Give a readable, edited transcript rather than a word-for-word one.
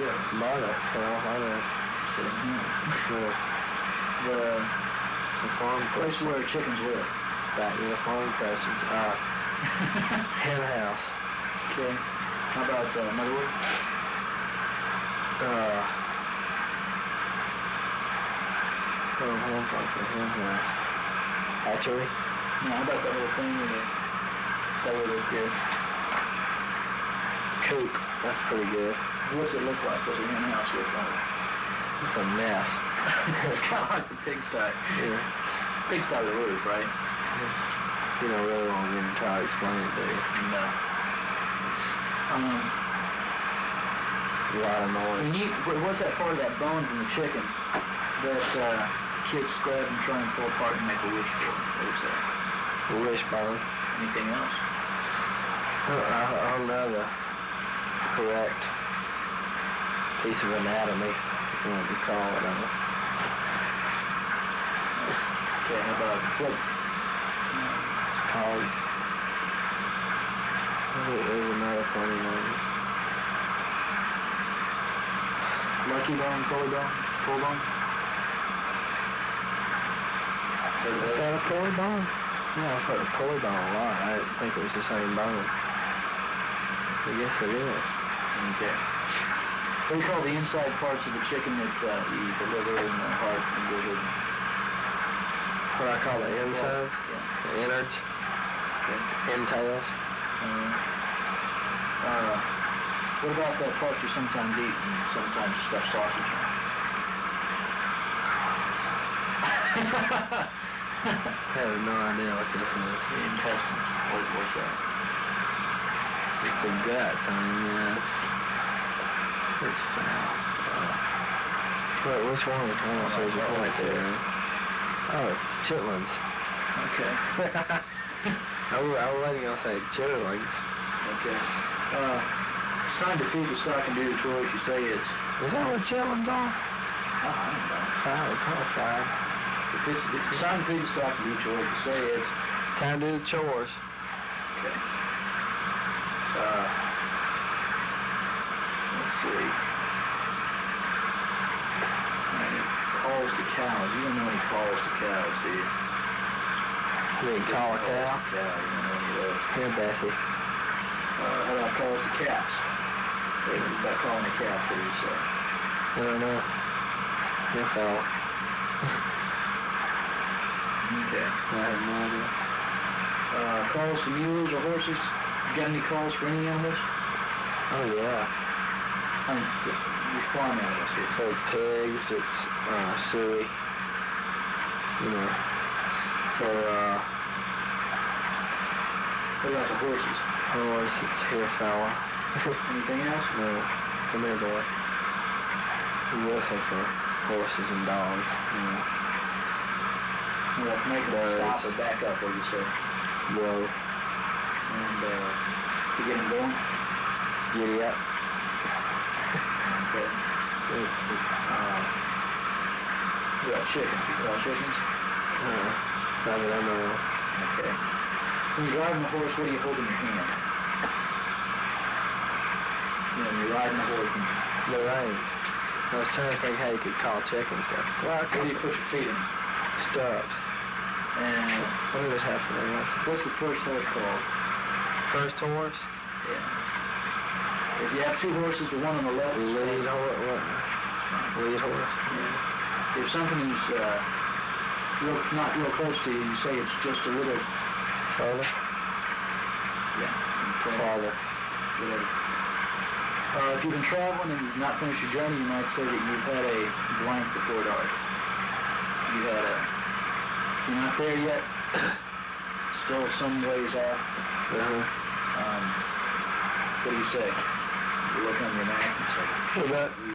get? Mother. Well, mother. Sitting here. The farm Place question. where chickens live. Back to the farm questions. Hen house. Okay. How about another word? Hen house. Hatchery. No, how about that little thing with it? That would look good. Coop. That's pretty good. What's it look like? What's a hen house look like? It's a mess. It's kind of like the pigsty. Yeah. Pigsty with a roof, right? You don't really want me to try to explain it, do you? No. A lot of noise. What's that part of that bone from the chicken that kids grab and try and pull apart and make a wish for? What is that? A wishbone. Anything else? I'll know the correct piece of anatomy, if you want to call it. Okay, how about what? It's called. There's another funny name. Lucky bone, pulley bone, pull bone? Is that a pulley bone? Yeah, I've heard of pulley bone a lot. I didn't think it was the same bone. I guess it is. Okay. What do you call the inside parts of the chicken that you eat? The liver and the heart and liver? What I call the insides? Yeah. The innards? Okay. Entails? What about that part you sometimes eat and sometimes stuff sausage in? I have no idea what this is. The intestines. What's that? It's the guts. I mean, yeah, it's foul. Wait, which one? I don't see your point there. Oh, chitlins. Okay. I was letting y'all say chitterlings. Okay. It's time to feed the stock and do the chores. You say it's... Is that what chitlins are? I don't know. Foul, call foul. If it's time to feed the stock and do the chores, you say it's... Time to do the chores. Okay. Let's see. Calls to cows. You don't know any calls to cows, do you? You mean call a cow? Calls to cow. You don't know any of those. Here, Bessie. How about calls to cats? About calling a cat, what do you say? I don't know. Here, fella. Okay. I have no idea. Calls to mules or horses? You got any calls for any animals? Oh, yeah. I mean, these farm animals here. For pigs, it's suey. You know. For What about the horses? horse, it's here, fella. Anything else? No. Come here, boy. We whistle for horses and dogs. You know. Well, make them stop or back up, what do you say? Whoa. And to get them going? Giddy up. Okay. What about chickens? You call chickens? Not that I know of. Okay. When you're riding a horse, what do you hold in your hand? You know, when you're riding a horse, The reins. I was trying to think how you could call chickens go. where do you put your feet in? Stirrups. And What did it have for that? what's the first horse called? First horse? Yeah. If you have two horses, the one on the left is Lead called... horse? What? Lead horse? Yeah. If something is not real close to you, you say it's just a little... Father? Yeah. Okay. Father. Whatever. If you've been traveling and you've not finished your journey, you might say that you've had a blank before dark. You had a... You're not there yet. Still some ways off. What do you say? You look on your map and say... Well, that